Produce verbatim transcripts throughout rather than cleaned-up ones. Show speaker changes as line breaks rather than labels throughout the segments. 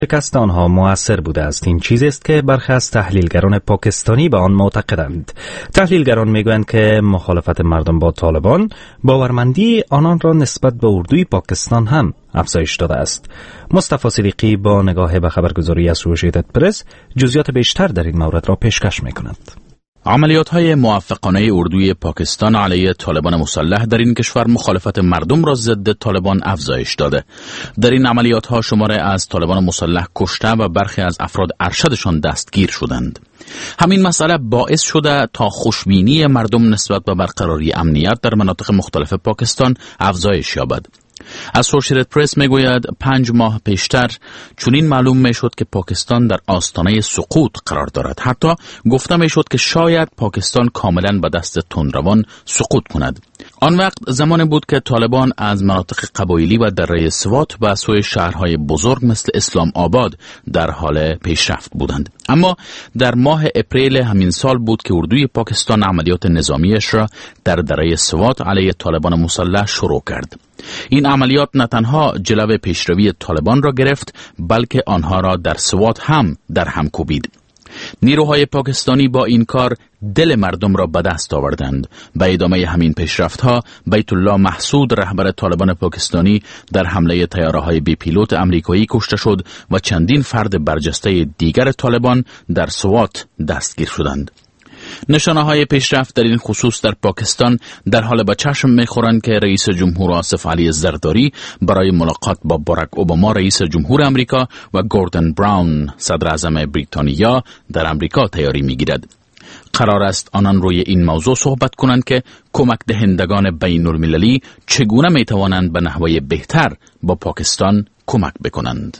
شکست آنها مؤثر بوده است. این چیزی است که برخی از تحلیلگران پاکستانی به آن معتقدند. تحلیلگران میگویند که مخالفت مردم با طالبان باورمندی آنان را نسبت به اردوی پاکستان هم افزایش داده است. مصطفی صدیقی با نگاه به خبرگزاری اسوشییتد پرس جزئیات بیشتر در این مورد را پیشکش می‌کند.
عملیات‌های موفقانه اردوی پاکستان علیه طالبان مسلح در این کشور مخالفت مردم را ضد طالبان افزایش داده. در این عملیات‌ها شماره از طالبان مسلح کشته و برخی از افراد ارشدشان دستگیر شدند. همین مسئله باعث شده تا خوشبینی مردم نسبت به برقراری امنیت در مناطق مختلف پاکستان افزایش یابد. اسوشییتد پرس میگوید پنج ماه پیشتر چنین معلوم میشد که پاکستان در آستانه سقوط قرار دارد. حتی گفته میشد که شاید پاکستان کاملا به دست تندروان سقوط کند. آن وقت زمان بود که طالبان از مناطق قبایلی و دره سوات به سوی شهرهای بزرگ مثل اسلام آباد در حال پیشرفت بودند. اما در ماه اپریل همین سال بود که اردوی پاکستان عملیات نظامیش را در دره سوات علیه طالبان مسلح شروع کرد. این عملیات نه تنها جلو پیشروی طالبان را گرفت، بلکه آنها را در سوات هم در هم کوبید. نیروهای پاکستانی با این کار دل مردم را به دست آوردند. به ادامه همین پیشرفت‌ها بیت الله محسود رهبر طالبان پاکستانی در حمله طیاره‌های بی پیلوت آمریکایی کشته شد و چندین فرد برجسته دیگر طالبان در سوات دستگیر شدند. نشانه های پیشرفت در این خصوص در پاکستان در حال به چشم می‌خورند که رئیس جمهور آصف علی زرداری برای ملاقات با باراک اوباما رئیس جمهور امریکا و گوردن براون صدر اعظم بریتانیا در امریکا تیاری می‌گیرد. قرار است آنان روی این موضوع صحبت کنند که کمک دهندگان بین المللی چگونه می‌توانند به نحوه بهتر با پاکستان کمک بکنند.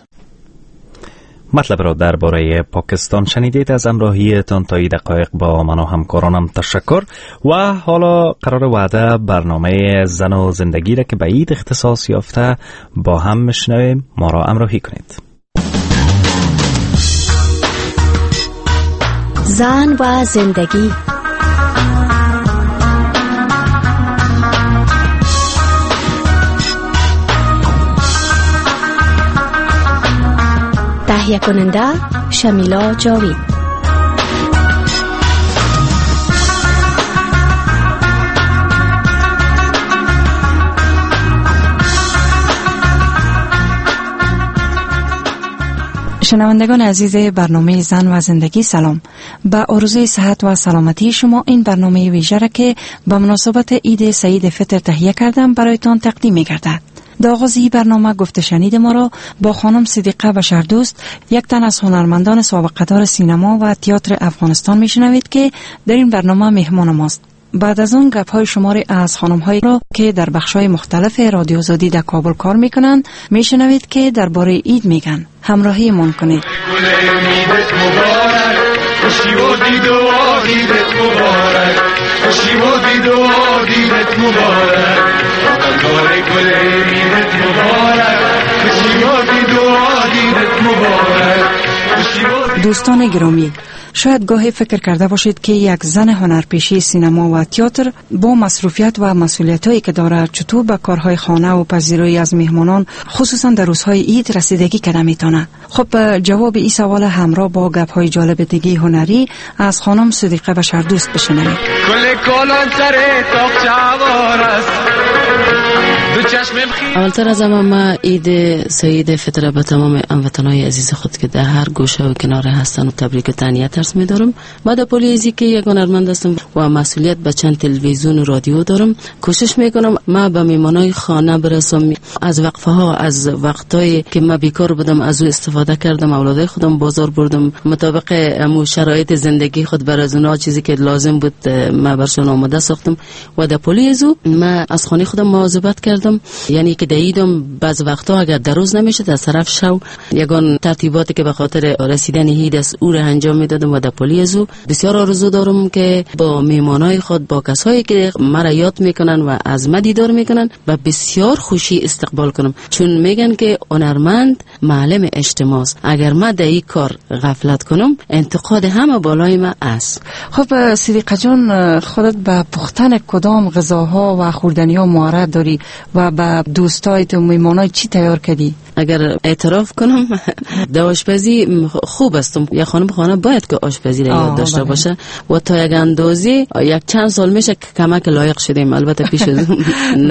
مطلب را درباره پاکستان شنیدید. از همراهیتان تا این دقایق با من و همکارانم تشکر و حالا قرار وعده برنامه زن و زندگی را که به عید اختصاص یافته با هم میشنویم. ما را همراهی کنید.
زن و زندگی. تهیه کننده شمیلا جاوید.
شنوندگان عزیز برنامه زن و زندگی سلام. با آرزوی صحت و سلامتی شما این برنامه ویژه را که به مناسبت عید سعید فطر تهیه کردم برایتان تقدیم می‌گردد. در آغاز این برنامه گفته شنید ما را با خانم صدیقه بشردوست، یک تن از هنرمندان سابقه‌دار سینما و تئاتر افغانستان میشنوید که در این برنامه مهمان ماست. بعد از اون گپ‌های شماری از خانم‌هایی را که در بخش‌های مختلف رادیو آزادی در کابل کار میکنند میشنوید که درباره عید میگن. همراهی من کنید. دوستان گرامی، شاید گاهی فکر کرده باشید که یک زن هنرپیشه سینما و تئاتر با مصروفیت و مسئولیتایی که داره چطور به کارهای خانه و پذیرایی از مهمانان خصوصا در روزهای عید رسیدگی کنه میتونه. خب جواب این سوال همراه با گپ‌های جالب دیگه هنری از خانم صدیقه بشردوست بشنوید.
اولتر از همه ما عید سعید فطر به تمام هموطنان عزیز خود که در هر گوشه و کنار هستن و تبریک و تهنیت عرض می‌دارم. بعد پلیزی که یک هنرمند هستم و مسئولیت به چند تلویزیون و رادیو دارم، کوشش میکنم ما به میهمانای خانه برسم. از وقفه ها، از وقتایی که ما بیکار بودم از او استفاده کردم، اولادای خودم بازار بردم، مطابق امو شرایط زندگی خود بر از اونها چیزی که لازم بود ما برشون آماده ساختم و در پلیزو ما از خانه خودم مواظبت کردم. یعنی که دیدم بعض وقتا اگر در روز نمیشد از طرف شو یگان ترتیباتی که به خاطر رسیدن عید است او را انجام میدادم و در پلیزو بسیار آرزو دارم که با میهمانای خود، با کسایی که مرا یاد میکنن و از من دیدار میکنن و بسیار خوشی استقبال کنم، چون میگن که هنرمند معلم اجتماع است. اگر ما در این کار غفلت کنم انتقاد همه بالای ما است.
خب صدیقه جان، خودت به پختن کدام غذاها و خوردنی‌ها مهارت داری و با دوستایت و میهمانای چی تیار کردی؟
اگر اعتراف کنم در آشپزی خوب هستم. یا خانم خانه باید که آشپزی را یاد داشته باشه و تا یک اندازی یک چند سال میشه که کمک لایق شدیم. البته پیش از اون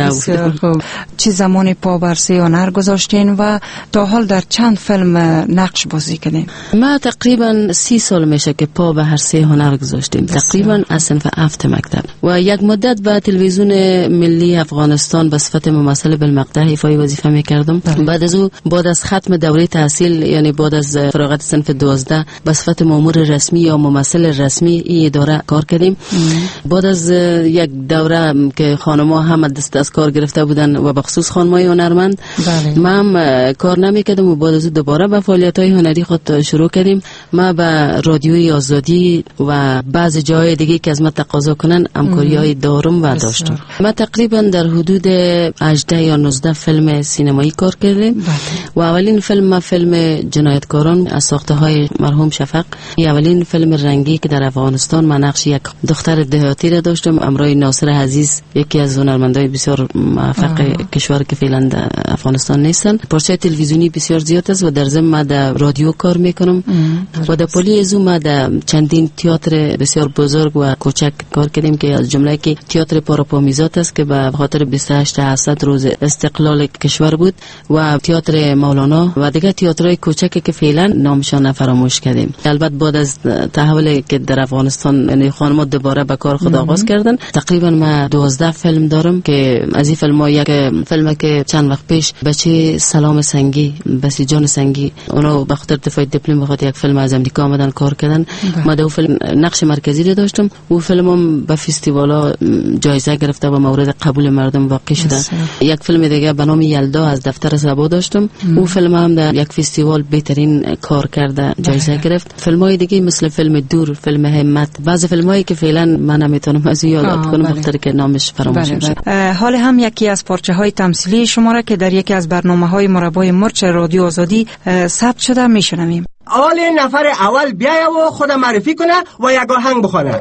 نبود.
چه زمانی پا بر سه هنر گذاشتین و تا حال در چند فیلم نقش بازی کردین؟
ما تقریبا سی سال میشه که پا به هر سه هنر گذاشتیم، تقریبا از صنف هفت مکتب. و یک مدت به تلویزیون ملی افغانستان به صفت ممثل بالمقطع ایفای وظیفه میکردم. بعد از او بعد از ختم دوره تحصیل، یعنی بعد از فراغت صنف دوازده، به صفت مامور رسمی یا ممثل رسمی این اداره کار کردیم. بعد از یک دوره که خانم‌ها هم دست از کار گرفته بودن و به خصوص خانم‌های هنرمند، ما هم کار نمی‌کردم و بعد از دوباره به فعالیت‌های هنری خود شروع کردیم. ما به رادیوی آزادی و بعض جای دیگه که از ما تقاضا کنن همکاری‌های دارم و داشتم. ما تقریبا در حدود هجده یا نوزده فیلم سینمایی کار کردیم و اولین فیلم ما فیلم جنایتکاران از ساخته‌های مرحوم شفق، اولین فیلم رنگی که در افغانستان من نقش یک دختر دهاتی را داشتم همراه ناصر عزیز، یکی از هنرمندای بسیار موفق کشور که فعلا در افغانستان نیستن. پروژه تلویزیونی بسیار زیاد است و در ضمن ما در رادیو کار میکنم و در پلی ازو ما در چندین تئاتر بسیار بزرگ و کوچک کار کردیم که از جمله که تئاتر پاراپامیزات است که به خاطر بیست و هشت اسد روز استقلال کشور بود و تئاتر مولانا و دیگه تئاترهای کوچکی که فعلا نامشان فراموش کردیم. البته بعد از تحول که در افغانستان یعنی خانم‌ها دوباره به کار خود آغاز کردن، تقریبا ما دوازده فیلم دارم که از این فیلم‌ها یک فیلم که چند وقت پیش بچه سلام سنگی، بسی جان سنگی، اونا به خاطر دفاع دیپلم بخاطر یک فیلم از امریکا آمدن کار کردن. ما در فیلم نقش مرکزی رو داشتم. او فیلمم به فستیوالا جایزه گرفته و مورد قبول مردم واقع شده. یک فیلم دیگه به نام یلدا از دفتر صبا داشتم. او فیلم هم در یک فستیوال بهترین کار کرده جایزه گرفت. فیلم‌های دیگه مثل فیلم دور، فیلم همت، بعضی فیلمایی که فعلا من نمیتونم از یاد کنم بخاطر که نامش فراموش میشه.
حال هم یکی از پارچه‌های تمثیلی شما را که در یکی از برنامه‌های مربای مرچ رادیو آزادی ثبت شده میشنویم.
اول نفر اول بیایه و خود معرفی کنه و یک آهنگ بخونه.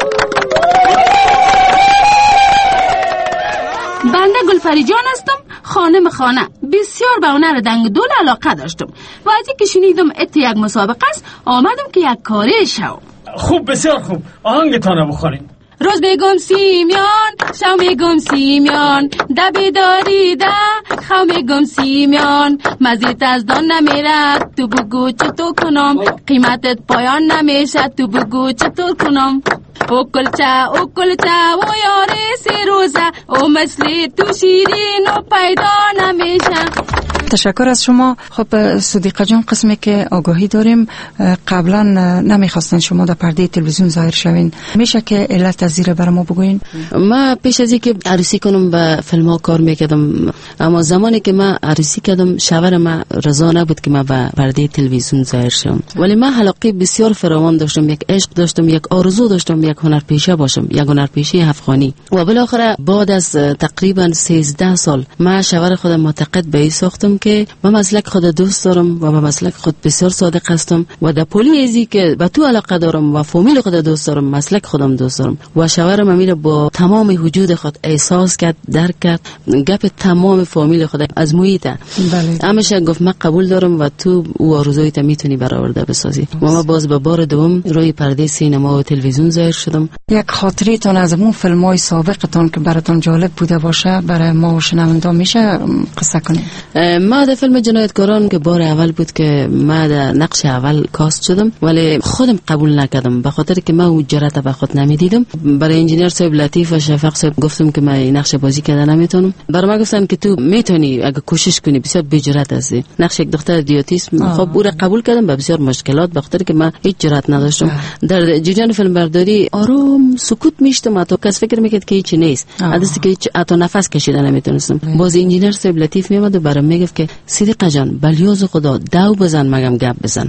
بنده گلپری جان هستم، خانم خانه. بسیار به هنر دنگ دول علاقه داشتم و از اینکه شنیدم ات یک مسابقه است آمدم که یک کاری شو.
خوب، بسیار خوب. آهنگتان بخورین.
روز بگم سیمیان، شو میگم سیمیان، دبی داری ده، خو میگم سیمیان، مزید از دان نمیره، تو بگو چطور کنم، قیمتت پایان نمیشه، تو بگو چطور کنم. او کلچه او کلچه و یاری سی روزه، او مثلی تو شیرین و پیدا نمیشه.
تشکر از شما. خب صدیقه جان، قسمی که آگاهی داریم قبلا نمیخواستن شما در پرده تلویزیون ظاهر شوین، میشه که علت از زیر بر ما بگوین؟
ما پیش از اینکه عروسی کنم به فیلم ها کار میکردم، اما زمانی که ما عروسی کردم شوهر ما رضا نبود که ما به پرده تلویزیون ظاهر شوم، ولی من علاقه بسیار فراوان داشتم، یک عشق داشتم، یک آرزو داشتم یک هنرپیشه باشم، یک هنرپیشه افغانی. و بالاخره بعد از تقریبا سیزده سال ما شوهر خودم معتقد به این ساختم که من مسلک خود دوست دارم و به مسلک خود بسیار صادق هستم و در پولی ازی که به تو علاقه دارم و فامیل خود دوست دارم، مسلک خودم دوست دارم. و شوهرم امیر با تمام وجود خود احساس کرد، درک کرد، گپ تمام فامیل خود از محیط همیشه گفت من قبول دارم و تو او آرزویت میتونی برآورده بسازی. و ما باز به بار دوم روی پرده سینما و تلویزیون ظاهر شدم.
یک خاطره تان از اون فیلم‌های سابقتان که براتون جالب بوده باشه برای ما و شنوندگان میشه قصه کنید؟
ما در فیلم جنایتکاران که بار اول بود که ما در نقش اول کاست شدم، ولی خودم قبول نکردم به خاطر که من اون جرأت به خود نمیدیدم. برای انجینیر صاحب لطیف و شفق صاحب گفتم که من این نقش بازی کردن نمیتونم. برای ما گفتن که تو میتونی اگه کوشش کنی، بسیار بی‌جرأت هستی. نقش یک دختر دیوتیسم. خب او را قبول کردم با بسیار مشکلات به خاطر که من هیچ جرأت نداشتم. در جریان فیلم برداری آروم سکوت میشتم، تو کس فکر میکرد که هیچ نیست، حداقل که هیچ حتی نفس کشیدن نمیتونستم. باز انجینیر صاحب لطیف میومد و برام میگفت که صدیقه جان بلیوز خدا دو بزن مگم گپ بزن.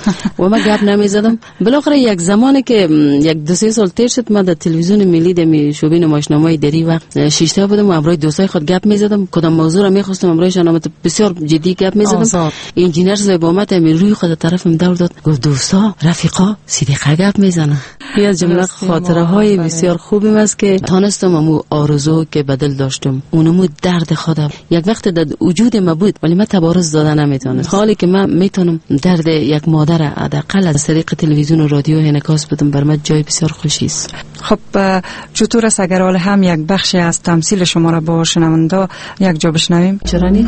و من گپ نمیزدم. بالاخره یک زمانی که یک دو سه سال تیر شد، من در تلویزیون ملی در شعبه نمایشنامه‌ای دری وقت شیشته بودم و امروز دوستای خود گپ میزدم، کدام موضوع را میخواستم امروزشان آمد بسیار جدی گپ میزدم. انجینیر صاحب اومد می روی خود طرفم دور داد، گفت دوستا رفیقا صدیقه گپ میزنه. این از جمله خاطره های بسیار خوبی است که تونستم امو آرزو که بدل داشتم، اونمو درد خودم یک وقت در وجود ما بود میکنید، ولی من تبارز دادن نمیتونم. حالی که من میتونم درد یک مادر حداقل از طریق تلویزیون و رادیو انعکاس بدم، بر من جای بسیار خوشی است.
خب چطور است اگر حال هم یک بخشی از تمثیل شما را با شنونده یک جا بشنویم؟
چرا نی؟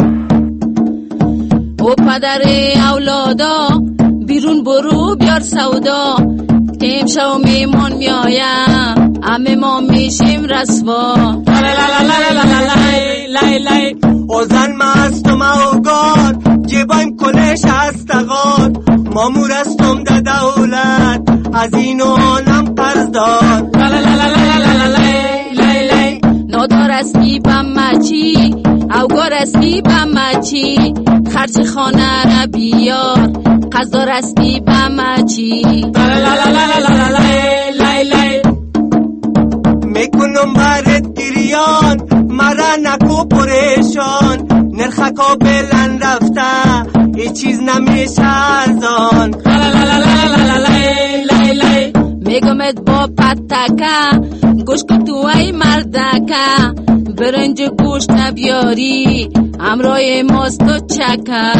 او پدر اولادا بیرون برو بیار سودا، که امشب میمون میایم همه ما میشیم رسوا.
او زن مستم اوگار جیبایم کنش هستگار، مامور استم ده دولت از این و آنم قرض دار.
نادار استی بمچی اوگار استی بمچی، خرچ خانه را بیار قصدار استی بمچی.
میکنم برد گریان مرا نکو پریشان، نرخکا بلند رفته ای چیز نمیشه ارزان.
میگمت با پتکه گوش که تو ای مردکه، برنج گوشت نبیاری همراه ماست و چکه.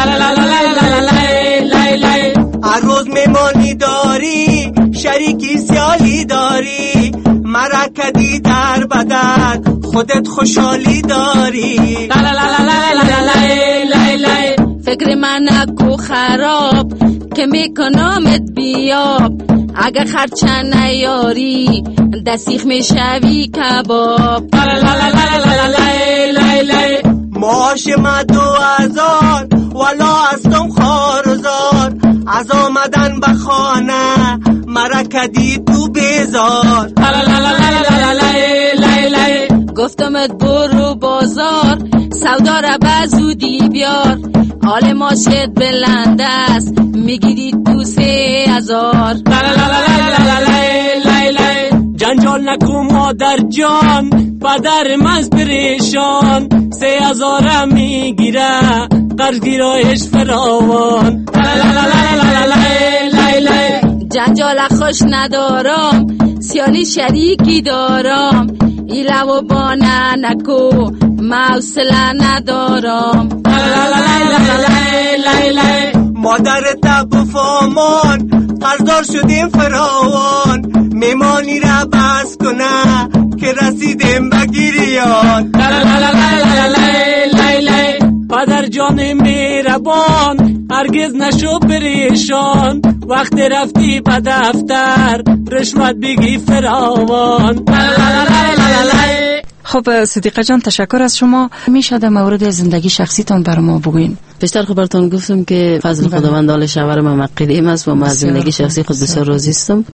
هر روز میمانی داری شریکی سیالی داری، مرا کدی در بدر خودت خوشحالی داری.
فکر من نکو خراب که میکنمت بیاب، اگه خرچه نیاری دسیخ میشوی کباب.
معاش ما دو هزار والا هستم خارزار، از آمدن به خانه مرا کدی تو بیزار.
گفتمت برو بازار سودا را بزودی بیار، حال ماشت بلند است میگیری تو سه هزار.
جنجال نکو مادر جان پدر مز پریشان، سه هزار میگیره قرض گیرایش فراوان.
جنجال خوش ندارم سیالی شریکی دارم، ایلو بانه نکو موصله ندارم.
مادر تب فامان قرضدار شدیم فراوان، میمانی را بس کنه که رسیدیم به گریان.
پدر جان میربان هرگز نشو پریشان، وقت رفتی به دفتر رشوت بگی فراوان.
خب صدیقه جان تشکر از شما. میشه در مورد زندگی شخصیتون بر ما بگوین؟
بیشتر خبرتون گفتم که فضل خداوند حال شوهر من قدیم است و من از زندگی شخصی خود بسیار راضی هستم.